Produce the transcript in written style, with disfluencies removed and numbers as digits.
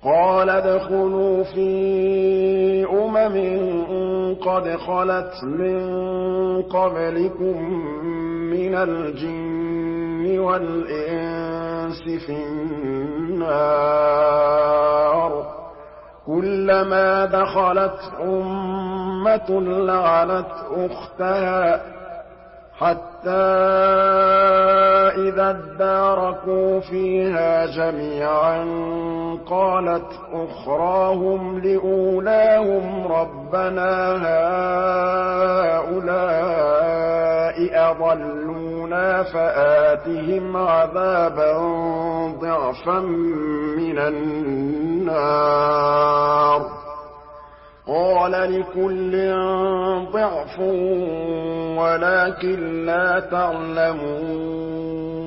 قَالَ ادْخُلُوا فِي قَدْ خَلَتْ مِن قَبْلِكُم مِّنَ الْجِنِّ وَالْإِنسِ فِي النَّارِ ۖ كُلَّمَا دَخَلَتْ أُمَّةٌ لَّعَنَتْ أُخْتَهَا حَتَّىٰ إِذَا ادَّارَكُوا فِيهَا جَمِيعًا قَالَتْ أُخْرَاهُمْ لِأُولَاهُمْ رَبَّنَا هَٰؤُلَاءِ أَضَلُّونَا فَآتِهِمْ عَذَابًا ضِعْفًا مِّنَ النَّارِ ۖ قَالَ لِكُلٍّ ضِعْفٌ وَلَٰكِن لَّا تَعْلَمُونَ